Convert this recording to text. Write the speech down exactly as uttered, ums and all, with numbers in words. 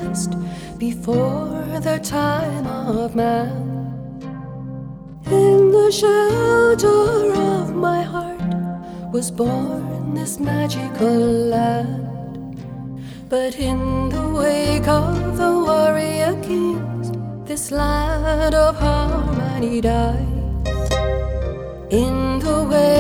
exist before the time of man. In the shelter of my heart was born this magical land. But in the wake of the warrior kings, this land of harmony dies. In the wake